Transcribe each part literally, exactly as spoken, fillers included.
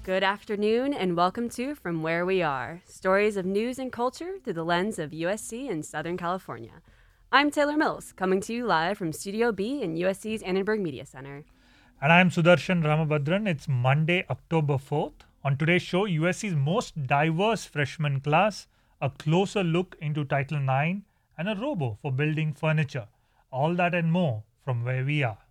Good afternoon and welcome to From Where We Are, stories of news and culture through the lens of U S C and Southern California. I'm Taylor Mills, coming to you live from Studio B in U S C's Annenberg Media Center. And I'm Sudarshan Ramabhadran. It's Monday, October fourth. On today's show, U S C's most diverse freshman class, a closer look into Title nine, and a robo for building furniture. All that and more from where we are.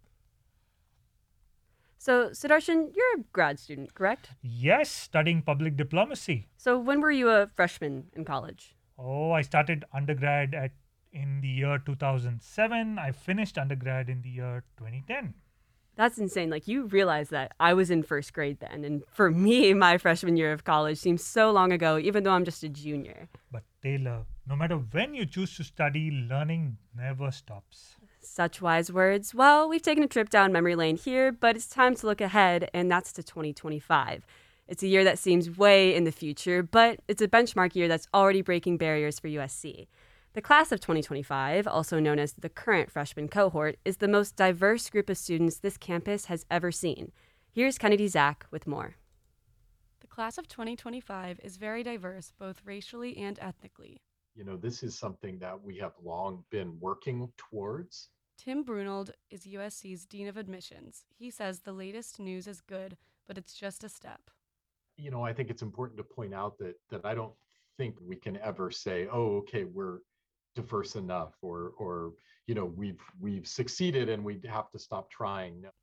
So, Sudarshan, you're a grad student, correct? Yes, studying public diplomacy. So, when were you a freshman in college? Oh, I started undergrad at in the year two thousand seven. I finished undergrad in the year twenty ten. That's insane. Like, you realize that I was in first grade then. And for me, my freshman year of college seems so long ago, even though I'm just a junior. But Taylor, no matter when you choose to study, learning never stops. Such wise words. Well, we've taken a trip down memory lane here, but it's time to look ahead, and that's to twenty twenty-five. It's a year that seems way in the future, but it's a benchmark year that's already breaking barriers for U S C. The class of twenty twenty-five, also known as the current freshman cohort, is the most diverse group of students this campus has ever seen. Here's Kennedy Zach with more. The class of twenty twenty-five is very diverse, both racially and ethnically. You know, this is something that we have long been working towards. Tim Brunold is U S C's Dean of Admissions. He says the latest news is good, but it's just a step. You know, I think it's important to point out that that I don't think we can ever say, oh, okay, we're diverse enough, or or you know, we've we've succeeded and we have to stop trying. No.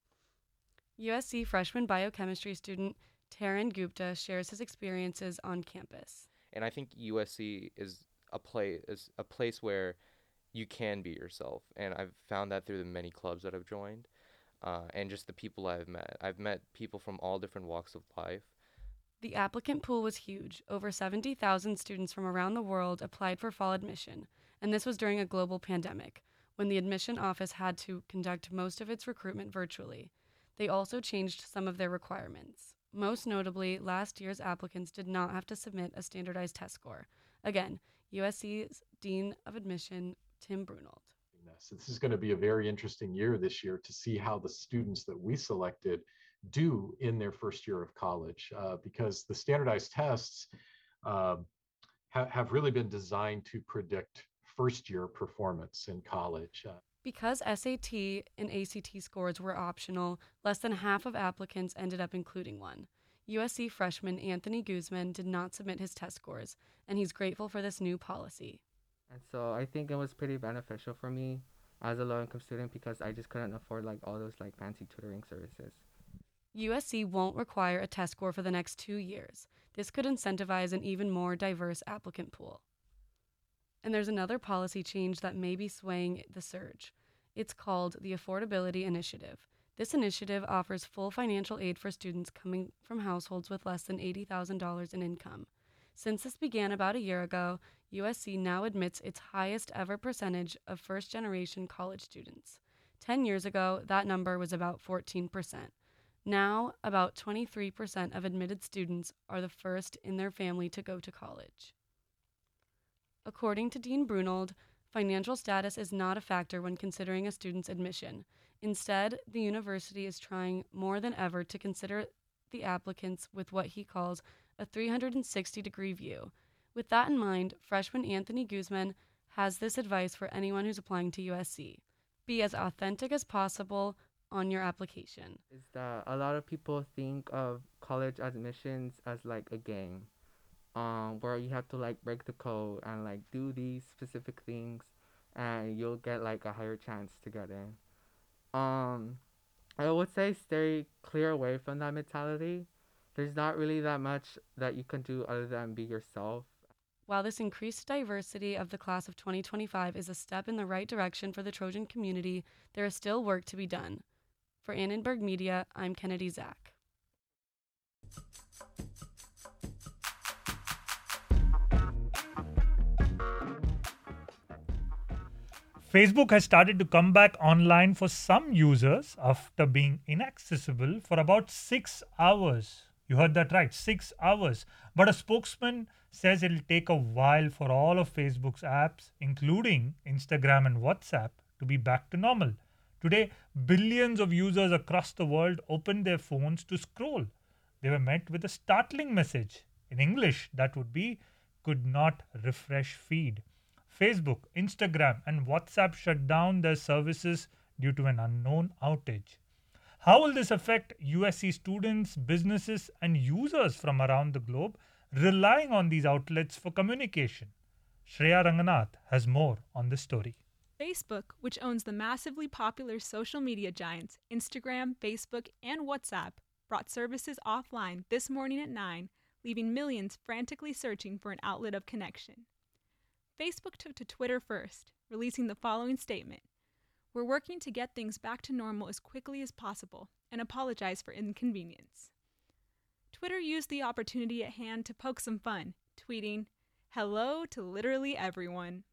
U S C freshman biochemistry student Taran Gupta shares his experiences on campus. And I think U S C is a play is a place where you can be yourself, and I've found that through the many clubs that I've joined, uh, and just the people I've met. I've met people from all different walks of life. The applicant pool was huge. Over seventy thousand students from around the world applied for fall admission, and this was during a global pandemic, when the admission office had to conduct most of its recruitment virtually. They also changed some of their requirements. Most notably, last year's applicants did not have to submit a standardized test score. Again, U S C's Dean of Admission, Tim Brunold. This is going to be a very interesting year this year to see how the students that we selected do in their first year of college, uh, because the standardized tests uh, ha- have really been designed to predict first year performance in college. Uh, Because S A T and A C T scores were optional, less than half of applicants ended up including one. U S C freshman Anthony Guzman did not submit his test scores, and he's grateful for this new policy. And so I think it was pretty beneficial for me as a low-income student because I just couldn't afford like all those like fancy tutoring services. U S C won't require a test score for the next two years. This could incentivize an even more diverse applicant pool. And there's another policy change that may be swaying the surge. It's called the Affordability Initiative. This initiative offers full financial aid for students coming from households with less than eighty thousand dollars in income. Since this began about a year ago, U S C now admits its highest ever percentage of first-generation college students. Ten years ago, that number was about fourteen percent. Now, about twenty-three percent of admitted students are the first in their family to go to college. According to Dean Brunold, financial status is not a factor when considering a student's admission. Instead, the university is trying more than ever to consider the applicants with what he calls a three hundred sixty degree view. With that in mind, freshman Anthony Guzman has this advice for anyone who's applying to U S C. Be as authentic as possible on your application. Is that a lot of people think of college admissions as like a game, um, where you have to like break the code and like do these specific things, and you'll get like a higher chance to get in. Um, I would say stay clear away from that mentality. There's not really that much that you can do other than be yourself. While this increased diversity of the class of twenty twenty-five is a step in the right direction for the Trojan community, there is still work to be done. For Annenberg Media, I'm Kennedy Zach. Facebook has started to come back online for some users after being inaccessible for about six hours. You heard that right, six hours. But a spokesman says it'll take a while for all of Facebook's apps, including Instagram and WhatsApp, to be back to normal. Today, billions of users across the world open their phones to scroll. they were met with a startling message. In English, that would be could not refresh feed. Facebook, Instagram, and WhatsApp shut down their services due to an unknown outage. How will this affect U S C students, businesses, and users from around the globe relying on these outlets for communication? Shreya Ranganath has more on this story. Facebook, which owns the massively popular social media giants Instagram, Facebook, and WhatsApp, brought services offline this morning at nine, leaving millions frantically searching for an outlet of connection. Facebook took to Twitter first, releasing the following statement: "We're working to get things back to normal as quickly as possible and apologize for inconvenience." Twitter used the opportunity at hand to poke some fun, tweeting, "Hello to literally everyone."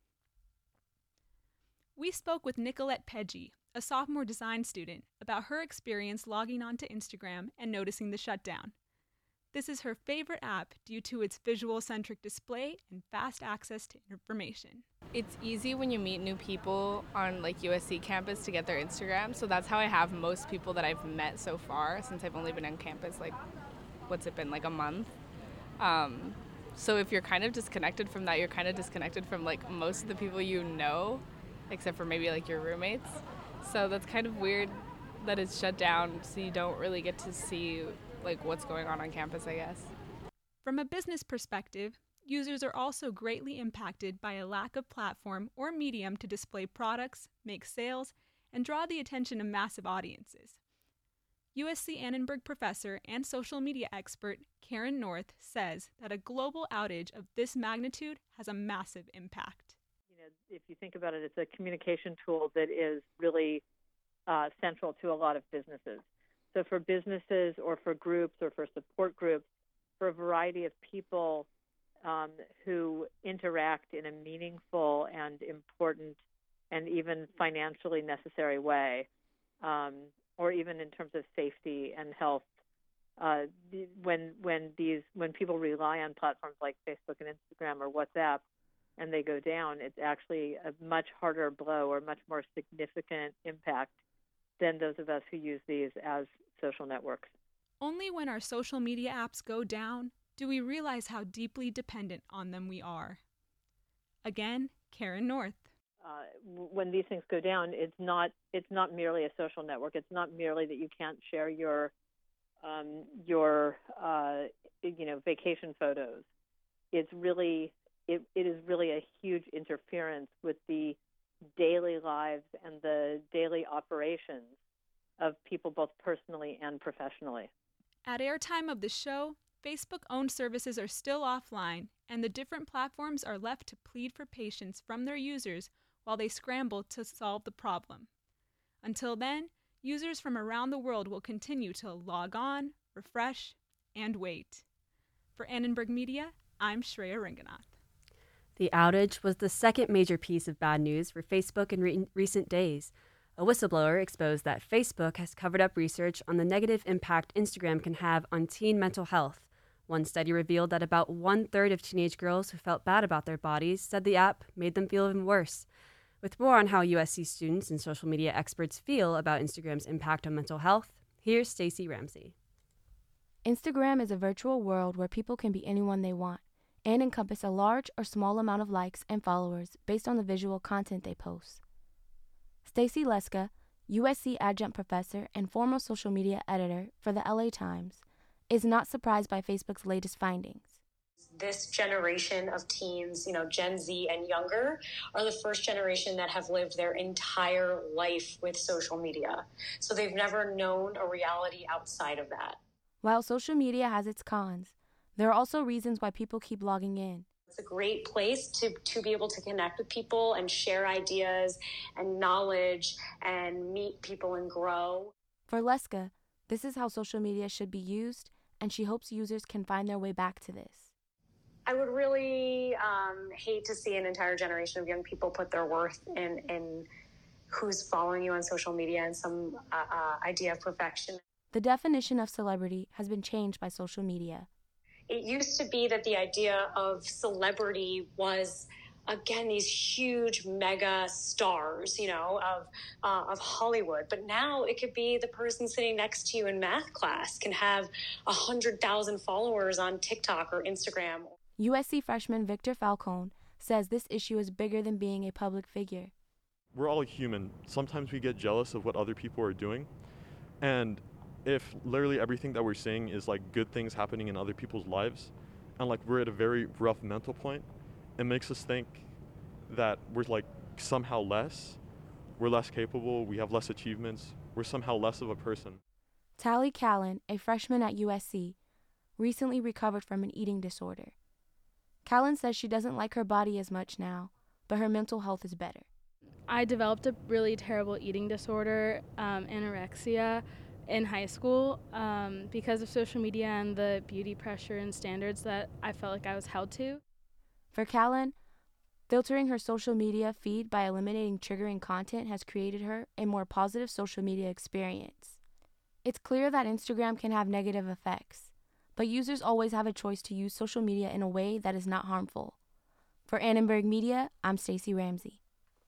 We spoke with Nicolette Peggy, a sophomore design student, about her experience logging onto Instagram and noticing the shutdown. This is her favorite app due to its visual-centric display and fast access to information. It's easy when you meet new people on like U S C campus to get their Instagram, so that's how I have most people that I've met so far since I've only been on campus like, what's it been, like a month? Um, so if you're kind of disconnected from that, you're kind of disconnected from like most of the people you know, except for maybe like your roommates. So that's kind of weird that it's shut down, so you don't really get to see like what's going on on campus, I guess. From a business perspective, users are also greatly impacted by a lack of platform or medium to display products, make sales, and draw the attention of massive audiences. U S C Annenberg professor and social media expert Karen North says that a global outage of this magnitude has a massive impact. You know, if you think about it, it's a communication tool that is really uh, central to a lot of businesses. So for businesses or for groups or for support groups, for a variety of people um, who interact in a meaningful and important and even financially necessary way, um, or even in terms of safety and health, uh, when when these when people rely on platforms like Facebook and Instagram or WhatsApp and they go down, it's actually a much harder blow or much more significant impact than those of us who use these as social networks. Only when our social media apps go down do we realize how deeply dependent on them we are. Again, Karen North. Uh, when these things go down, it's not it's not merely a social network. It's not merely that you can't share your um, your uh, you know vacation photos. It's really it, it is really a huge interference with the daily lives and the daily operations of people both personally and professionally. At airtime of the show, Facebook-owned services are still offline, and the different platforms are left to plead for patience from their users while they scramble to solve the problem. Until then, users from around the world will continue to log on, refresh, and wait. For Annenberg Media, I'm Shreya Ranganath. The outage was the second major piece of bad news for Facebook in re- recent days. A whistleblower exposed that Facebook has covered up research on the negative impact Instagram can have on teen mental health. One study revealed that about one-third of teenage girls who felt bad about their bodies said the app made them feel even worse. With more on how U S C students and social media experts feel about Instagram's impact on mental health, here's Stacey Ramsey. Instagram is a virtual world where people can be anyone they want and encompass a large or small amount of likes and followers based on the visual content they post. Stacey Leska, U S C adjunct professor and former social media editor for the L A Times, is not surprised by Facebook's latest findings. This generation of teens, you know, Gen Z and younger, are the first generation that have lived their entire life with social media. So they've never known a reality outside of that. While social media has its cons, there are also reasons why people keep logging in. It's a great place to, to be able to connect with people and share ideas and knowledge and meet people and grow. For Leska, this is how social media should be used, and she hopes users can find their way back to this. I would really um, hate to see an entire generation of young people put their worth in, in who's following you on social media and some uh, uh, idea of perfection. The definition of celebrity has been changed by social media. It used to be that the idea of celebrity was again, these huge mega stars, you know, of uh, of Hollywood. But now it could be the person sitting next to you in math class can have one hundred thousand followers on TikTok or Instagram. U S C freshman Victor Falcone says this issue is bigger than being a public figure. We're all human. Sometimes we get jealous of what other people are doing. And if literally everything that we're seeing is like good things happening in other people's lives, and like we're at a very rough mental point, it makes us think that we're like somehow less, we're less capable, we have less achievements, we're somehow less of a person. Tally Callan, a freshman at U S C, recently recovered from an eating disorder. Callan says she doesn't like her body as much now, but her mental health is better. I developed a really terrible eating disorder, um, anorexia, in high school um, because of social media and the beauty pressure and standards that I felt like I was held to. For Callan, filtering her social media feed by eliminating triggering content has created her a more positive social media experience. It's clear that Instagram can have negative effects, but users always have a choice to use social media in a way that is not harmful. For Annenberg Media, I'm Stacey Ramsey.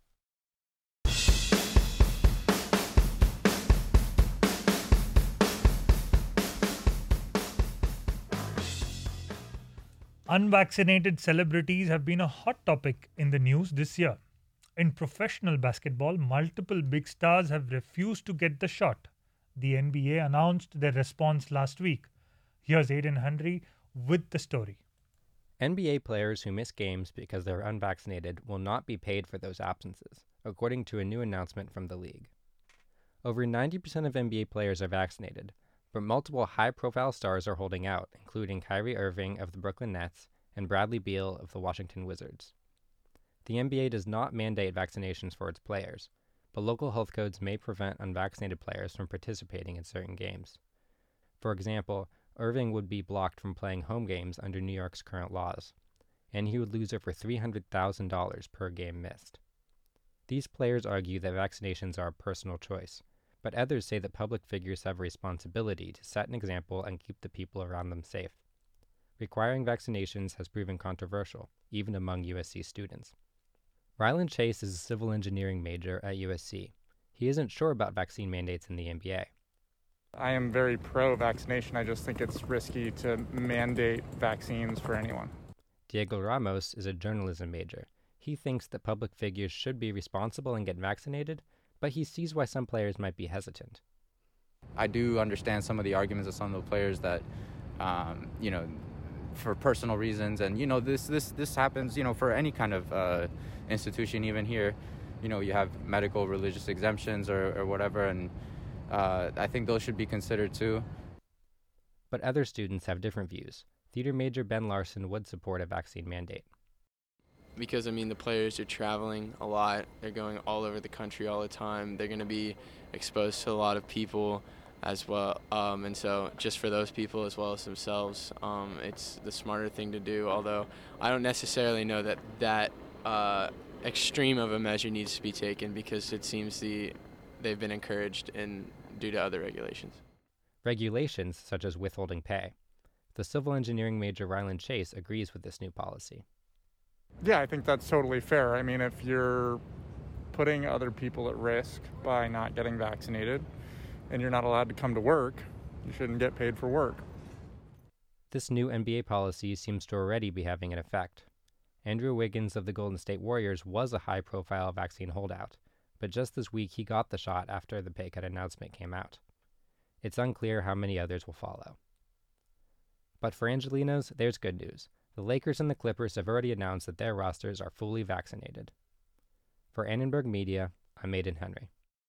Unvaccinated celebrities have been a hot topic in the news this year. In professional basketball, multiple big stars have refused to get the shot. The N B A announced their response last week. Here's Aidan Henry with the story. N B A players who miss games because they're unvaccinated will not be paid for those absences, according to a new announcement from the league. Over ninety percent of N B A players are vaccinated, but multiple high-profile stars are holding out, including Kyrie Irving of the Brooklyn Nets and Bradley Beal of the Washington Wizards. The N B A does not mandate vaccinations for its players, but local health codes may prevent unvaccinated players from participating in certain games. For example, Irving would be blocked from playing home games under New York's current laws, and he would lose over three hundred thousand dollars per game missed. These players argue that vaccinations are a personal choice, but others say that public figures have a responsibility to set an example and keep the people around them safe. Requiring vaccinations has proven controversial, even among U S C students. Ryland Chase is a civil engineering major at U S C. He isn't sure about vaccine mandates in the N B A. I am very pro-vaccination. I just think it's risky to mandate vaccines for anyone. Diego Ramos is a journalism major. He thinks that public figures should be responsible and get vaccinated, but he sees why some players might be hesitant. I do understand some of the arguments of some of the players that, um, you know, for personal reasons, and you know, this this this happens, you know, for any kind of uh, institution, even here, you know, you have medical, religious exemptions or, or whatever, and uh, I think those should be considered too. But other students have different views. Theater major Ben Larson would support a vaccine mandate. Because, I mean, the players are traveling a lot. They're going all over the country all the time. They're going to be exposed to a lot of people as well. Um, and so just for those people as well as themselves, um, it's the smarter thing to do. Although I don't necessarily know that that uh, extreme of a measure needs to be taken, because it seems the they've been encouraged in due to other regulations. Regulations such as withholding pay. The civil engineering major Ryland Chase agrees with this new policy. Yeah, I think that's totally fair. I mean, if you're putting other people at risk by not getting vaccinated and you're not allowed to come to work, you shouldn't get paid for work. This new N B A policy seems to already be having an effect. Andrew Wiggins of the Golden State Warriors was a high-profile vaccine holdout, but just this week he got the shot after the pay cut announcement came out. It's unclear how many others will follow. But for Angelinos, there's good news. The Lakers and the Clippers have already announced that their rosters are fully vaccinated. For Annenberg Media, I'm Aidan Henry.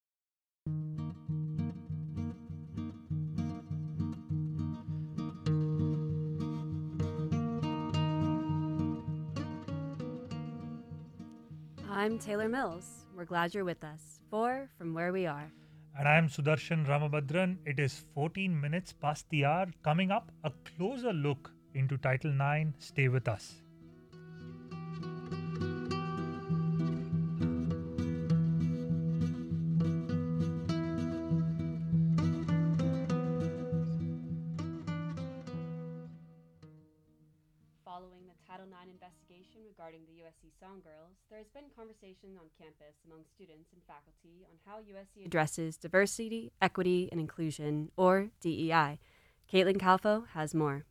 I'm Taylor Mills. We're glad you're with us for From Where We Are. And I'm Sudarshan Ramabhadran. It is fourteen minutes past the hour. Coming up, a closer look into Title nine. Stay with us. Following the Title nine investigation regarding the U S C Songgirls, there has been conversation on campus among students and faculty on how U S C addresses diversity, equity, and inclusion, or D E I. Caitlin Calfo has more.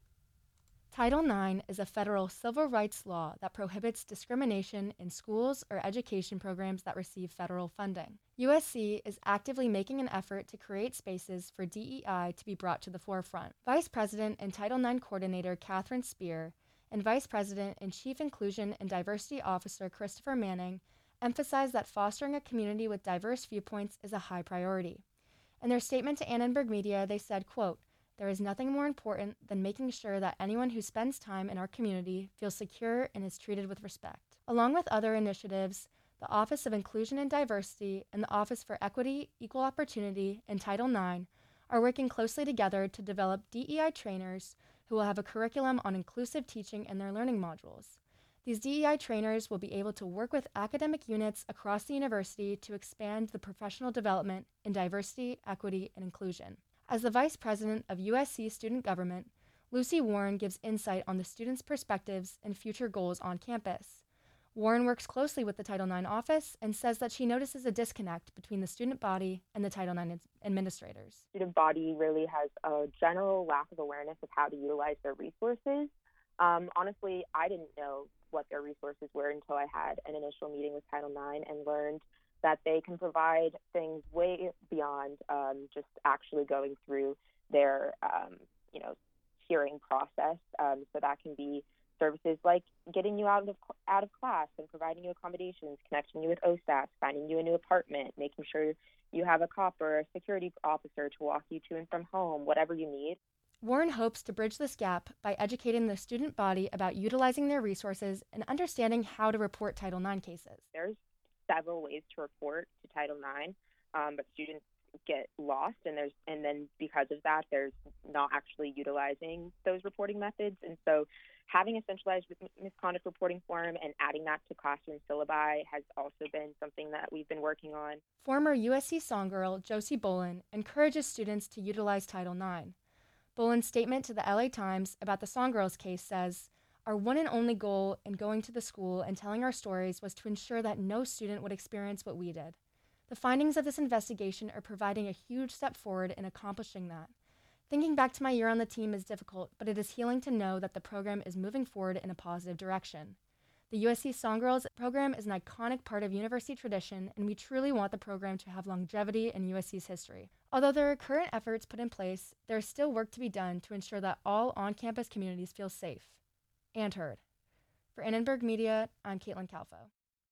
Title nine is a federal civil rights law that prohibits discrimination in schools or education programs that receive federal funding. U S C is actively making an effort to create spaces for D E I to be brought to the forefront. Vice President and Title nine Coordinator Catherine Spear and Vice President and Chief Inclusion and Diversity Officer Christopher Manning emphasized that fostering a community with diverse viewpoints is a high priority. In their statement to Annenberg Media, they said, quote, "There is nothing more important than making sure that anyone who spends time in our community feels secure and is treated with respect." Along with other initiatives, the Office of Inclusion and Diversity and the Office for Equity, Equal Opportunity, and Title nine are working closely together to develop D E I trainers who will have a curriculum on inclusive teaching in their learning modules. These D E I trainers will be able to work with academic units across the university to expand the professional development in diversity, equity, and inclusion. As the Vice President of U S C Student Government, Lucy Warren gives insight on the students' perspectives and future goals on campus. Warren works closely with the Title nine office and says that she notices a disconnect between the student body and the Title nine administrators. Student body really has a general lack of awareness of how to utilize their resources. Um, honestly, I didn't know what their resources were until I had an initial meeting with Title nine and learned that they can provide things way beyond um, just actually going through their, um, you know, hearing process. Um, so that can be services like getting you out of out of class and providing you accommodations, connecting you with O S A S, finding you a new apartment, making sure you have a cop or a security officer to walk you to and from home, whatever you need. Warren hopes to bridge this gap by educating the student body about utilizing their resources and understanding how to report Title nine cases. There's several ways to report to Title nine, um, but students get lost, and there's and then because of that, there's not actually utilizing those reporting methods. And so having a centralized misconduct reporting forum and adding that to classroom syllabi has also been something that we've been working on. Former U S C Songgirl Josie Bolin encourages students to utilize Title nine. Bolin's statement to the L A Times about the Songgirls case says, "Our one and only goal in going to the school and telling our stories was to ensure that no student would experience what we did. The findings of this investigation are providing a huge step forward in accomplishing that. Thinking back to my year on the team is difficult, but it is healing to know that the program is moving forward in a positive direction. The U S C Songgirls program is an iconic part of university tradition, and we truly want the program to have longevity in U S C's history. Although there are current efforts put in place, there is still work to be done to ensure that all on-campus communities feel safe and heard." For Annenberg Media, I'm Caitlin Calfo.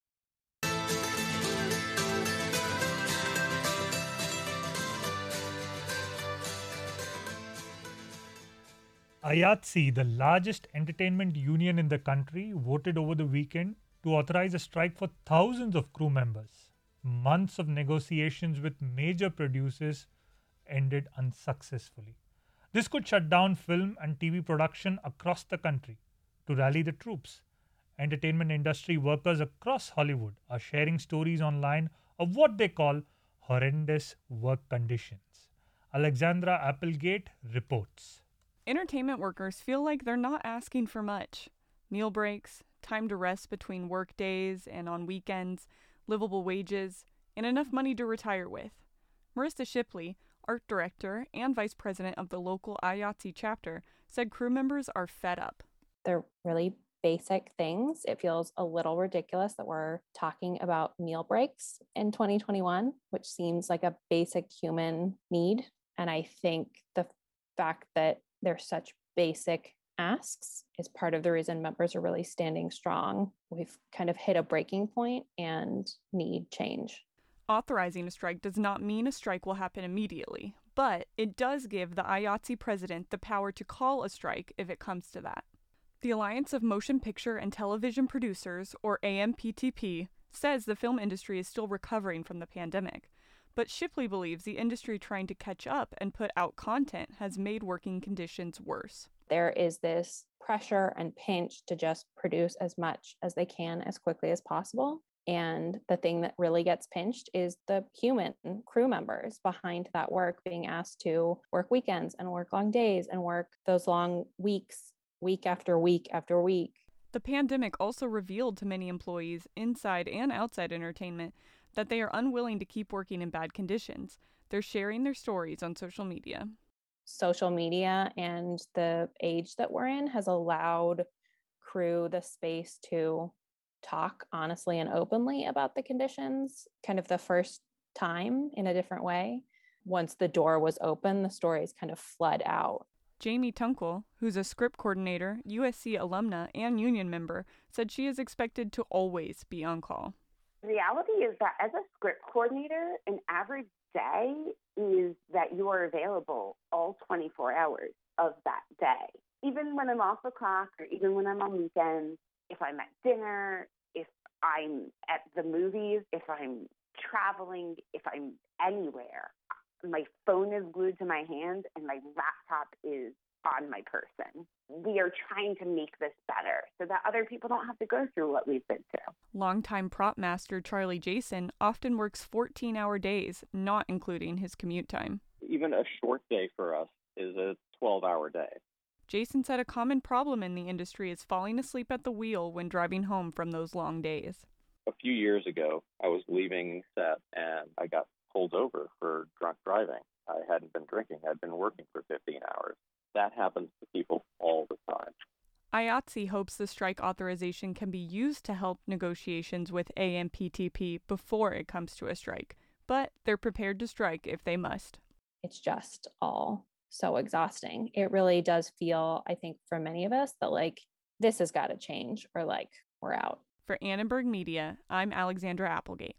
I A T S E, the largest entertainment union in the country, voted over the weekend to authorize a strike for thousands of crew members. Months of negotiations with major producers ended unsuccessfully. This could shut down film and T V production across the country. To rally the troops, entertainment industry workers across Hollywood are sharing stories online of what they call horrendous work conditions. Alexandra Applegate reports. Entertainment workers feel like they're not asking for much. Meal breaks, time to rest between work days and on weekends, livable wages, and enough money to retire with. Marissa Shipley, art director and vice president of the local I A T S E chapter, said crew members are fed up. They're really basic things. It feels a little ridiculous that we're talking about meal breaks in twenty twenty-one, which seems like a basic human need. And I think the fact that they're such basic asks is part of the reason members are really standing strong. We've kind of hit a breaking point and need change. Authorizing a strike does not mean a strike will happen immediately, but it does give the I A T S E president the power to call a strike if it comes to that. The Alliance of Motion Picture and Television Producers, or A M P T P, says the film industry is still recovering from the pandemic, but Shipley believes the industry trying to catch up and put out content has made working conditions worse. There is this pressure and pinch to just produce as much as they can as quickly as possible. And the thing that really gets pinched is the human crew members behind that work being asked to work weekends and work long days and work those long weeks, week after week after week. The pandemic also revealed to many employees, inside and outside entertainment, that they are unwilling to keep working in bad conditions. They're sharing their stories on social media. Social media and the age that we're in has allowed crew the space to talk honestly and openly about the conditions, kind of the first time in a different way. Once the door was open, the stories kind of flood out. Jamie Tunkel, who's a script coordinator, U S C alumna, and union member, said she is expected to always be on call. The reality is that as a script coordinator, an average day is that you are available all twenty-four hours of that day. Even when I'm off the clock or even when I'm on weekends, if I'm at dinner, if I'm at the movies, if I'm traveling, if I'm anywhere, my phone is glued to my hand and my laptop is on my person. We are trying to make this better so that other people don't have to go through what we've been through. Longtime prop master Charlie Jason often works fourteen-hour days, not including his commute time. Even a short day for us is a twelve-hour day. Jason said a common problem in the industry is falling asleep at the wheel when driving home from those long days. A few years ago, I was leaving set and I got pulled over for drunk driving. I hadn't been drinking. I'd been working for fifteen hours. That happens to people all the time. I A T S E hopes the strike authorization can be used to help negotiations with A M P T P before it comes to a strike, but they're prepared to strike if they must. It's just all so exhausting. It really does feel, I think, for many of us that like this has got to change or like we're out. For Annenberg Media, I'm Alexandra Applegate.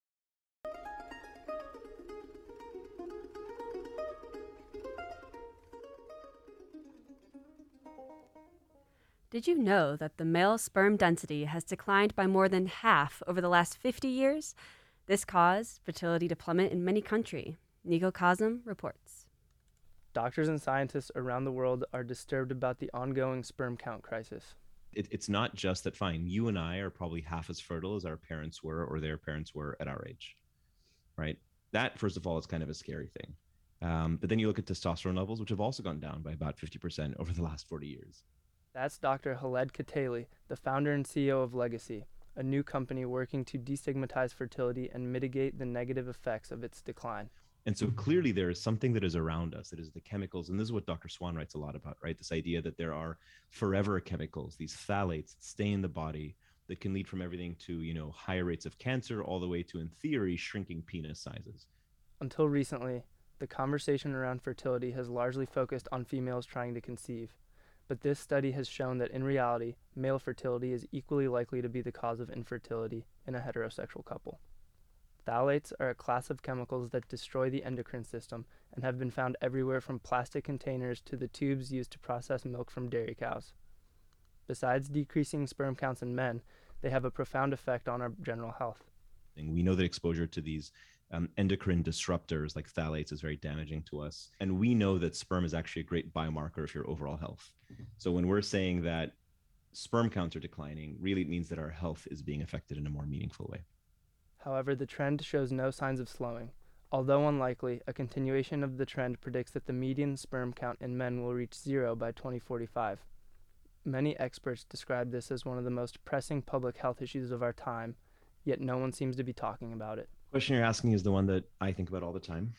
Did you know that the male sperm density has declined by more than half over the last fifty years? This caused fertility to plummet in many countries. Nico Kazem reports. Doctors and scientists around the world are disturbed about the ongoing sperm count crisis. It, it's not just that, fine, you and I are probably half as fertile as our parents were or their parents were at our age, right? That, first of all, is kind of a scary thing. Um, but then you look at testosterone levels, which have also gone down by about fifty percent over the last forty years. That's Doctor Khaled Kataly, the founder and C E O of Legacy, a new company working to destigmatize fertility and mitigate the negative effects of its decline. And so clearly there is something that is around us, that is the chemicals. And this is what Doctor Swan writes a lot about, right? This idea that there are forever chemicals, these phthalates that stay in the body that can lead from everything to, you know, higher rates of cancer all the way to, in theory, shrinking penis sizes. Until recently, the conversation around fertility has largely focused on females trying to conceive. But this study has shown that in reality, male fertility is equally likely to be the cause of infertility in a heterosexual couple. Phthalates are a class of chemicals that destroy the endocrine system and have been found everywhere from plastic containers to the tubes used to process milk from dairy cows. Besides decreasing sperm counts in men, they have a profound effect on our general health. We know that exposure to these um, endocrine disruptors like phthalates is very damaging to us. And we know that sperm is actually a great biomarker of your overall health. So when we're saying that sperm counts are declining, really it means that our health is being affected in a more meaningful way. However, the trend shows no signs of slowing. Although unlikely, a continuation of the trend predicts that the median sperm count in men will reach zero by twenty forty-five. Many experts describe this as one of the most pressing public health issues of our time, yet no one seems to be talking about it. The question you're asking is the one that I think about all the time.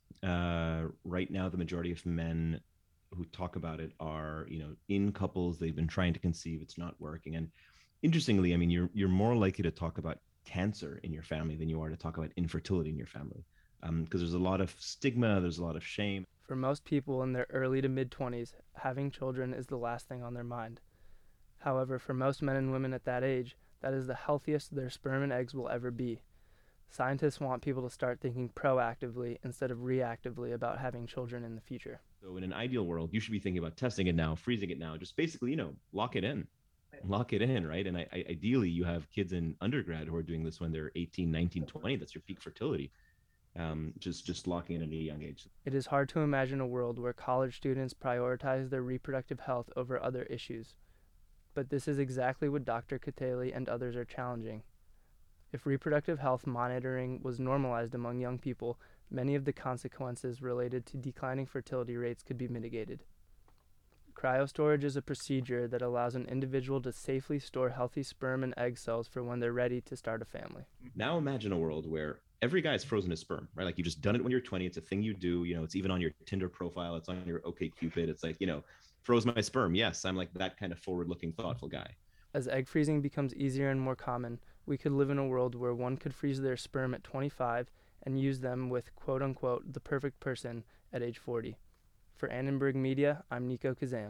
Uh, right now, the majority of men who talk about it are, you know, in couples, they've been trying to conceive, it's not working. And interestingly, I mean, you're you're more likely to talk about cancer in your family than you are to talk about infertility in your family. Um, because there's a lot of stigma, there's a lot of shame. For most people in their early to mid-twenties, having children is the last thing on their mind. However, for most men and women at that age, that is the healthiest their sperm and eggs will ever be. Scientists want people to start thinking proactively instead of reactively about having children in the future. So in an ideal world, you should be thinking about testing it now, freezing it now, just basically, you know, lock it in. Lock it in, right? And I, I, ideally, you have kids in undergrad who are doing this when they're eighteen, nineteen, twenty. That's your peak fertility. Um, just, just locking in at a young age. It is hard to imagine a world where college students prioritize their reproductive health over other issues. But this is exactly what Doctor Kataly and others are challenging. If reproductive health monitoring was normalized among young people, many of the consequences related to declining fertility rates could be mitigated. Cryostorage is a procedure that allows an individual to safely store healthy sperm and egg cells for when they're ready to start a family. Now imagine a world where every guy is frozen his sperm, right? Like you've just done it when you're twenty. It's a thing you do. You know, it's even on your Tinder profile. It's on your OkCupid. It's like, you know, froze my sperm. Yes, I'm like that kind of forward-looking, thoughtful guy. As egg freezing becomes easier and more common, we could live in a world where one could freeze their sperm at twenty-five and use them with quote-unquote the perfect person at age forty. For Annenberg Media, I'm Nico Kazam.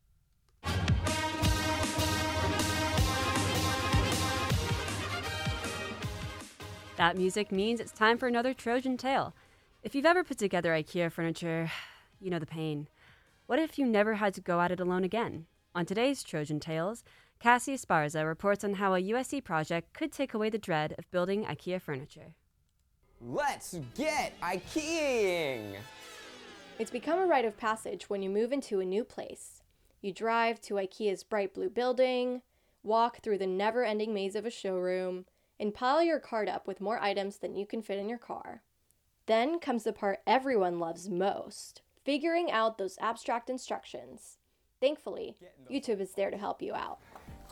That music means it's time for another Trojan Tale. If you've ever put together IKEA furniture, you know the pain. What if you never had to go at it alone again? On today's Trojan Tales, Cassie Esparza reports on how a U S C project could take away the dread of building IKEA furniture. Let's get IKEAing! It's become a rite of passage when you move into a new place. You drive to IKEA's bright blue building, walk through the never-ending maze of a showroom, and pile your cart up with more items than you can fit in your car. Then comes the part everyone loves most, figuring out those abstract instructions. Thankfully, YouTube is there to help you out.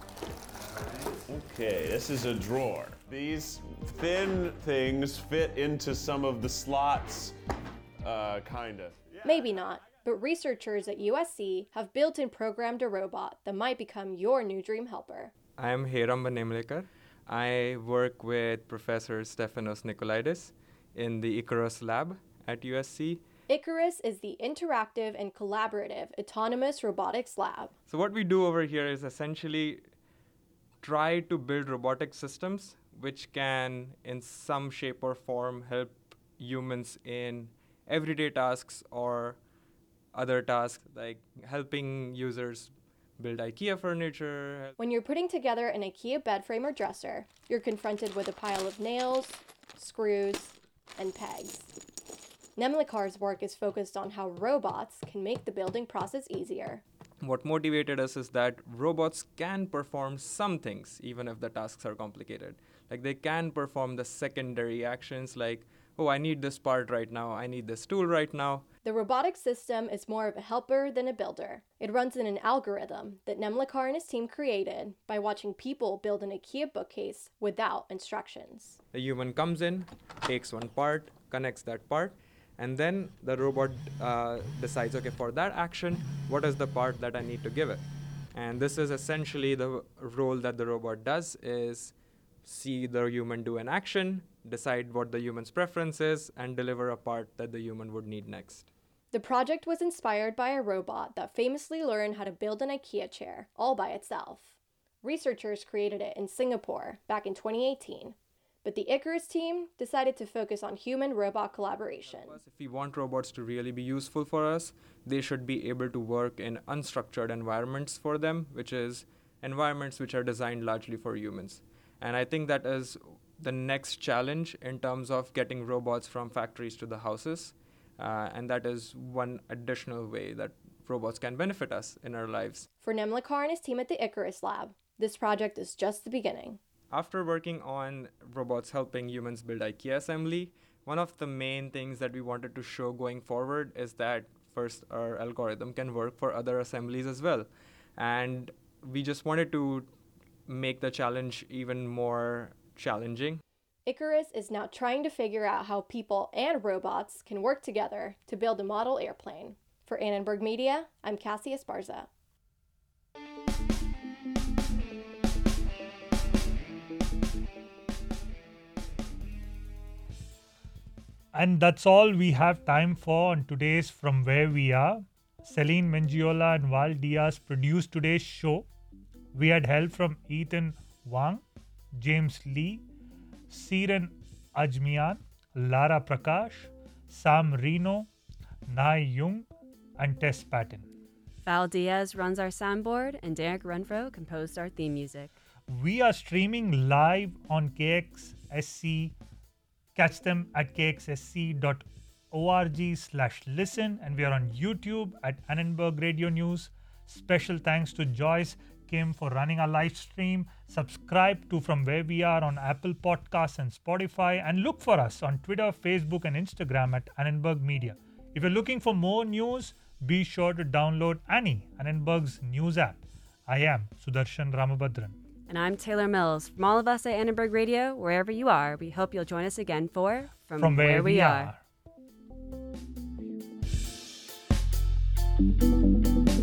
Okay, this is a drawer. These thin things fit into some of the slots, uh, kinda. Maybe not, but researchers at U S C have built and programmed a robot that might become your new dream helper. I am Hiram Banemlekar. I work with Professor Stefanos Nikolaidis in the Icarus lab at U S C. Icarus is the interactive and collaborative autonomous robotics lab. So what we do over here is essentially try to build robotic systems which can, in some shape or form, help humans in everyday tasks or other tasks, like helping users build IKEA furniture. When you're putting together an IKEA bed frame or dresser, you're confronted with a pile of nails, screws, and pegs. Nemlekar's work is focused on how robots can make the building process easier. What motivated us is that robots can perform some things, even if the tasks are complicated. Like they can perform the secondary actions like, oh, I need this part right now, I need this tool right now. The robotic system is more of a helper than a builder. It runs in an algorithm that Nemlekar and his team created by watching people build an IKEA bookcase without instructions. The human comes in, takes one part, connects that part, and then the robot uh, decides, okay, for that action, what is the part that I need to give it? And this is essentially the role that the robot does, is see the human do an action, decide what the human's preference is, and deliver a part that the human would need next. The project was inspired by a robot that famously learned how to build an IKEA chair all by itself. Researchers created it in Singapore back in twenty eighteen. But the Icarus team decided to focus on human-robot collaboration. If we want robots to really be useful for us, they should be able to work in unstructured environments for them, which is environments which are designed largely for humans. And I think that is the next challenge in terms of getting robots from factories to the houses. Uh, and that is one additional way that robots can benefit us in our lives. For Nemlekar and his team at the Icarus Lab, this project is just the beginning. After working on robots helping humans build IKEA assembly, one of the main things that we wanted to show going forward is that first, our algorithm can work for other assemblies as well. And we just wanted to make the challenge even more challenging. Icarus is now trying to figure out how people and robots can work together to build a model airplane. For Annenberg Media, I'm Cassie Esparza. And that's all we have time for on today's From Where We Are. Celine Mengiola and Val Diaz produced today's show. We had help from Ethan Wang, James Lee, Siren Ajmian, Lara Prakash, Sam Reno, Nai Jung, and Tess Patton. Val Diaz runs our soundboard, and Derek Renfro composed our theme music. We are streaming live on K X S C. Catch them at k x s c dot org slash listen, and we are on YouTube at Annenberg Radio News. Special thanks to Joyce Kim for running our live stream. Subscribe to From Where We Are on Apple Podcasts and Spotify, and look for us on Twitter, Facebook, and Instagram at Annenberg Media. If you're looking for more news, be sure to download Annie, Annenberg's news app. I am Sudarshan Ramabhadran. And I'm Taylor Mills. From all of us at Annenberg Radio, wherever you are, we hope you'll join us again for From, From Where, Where We, We Are. are.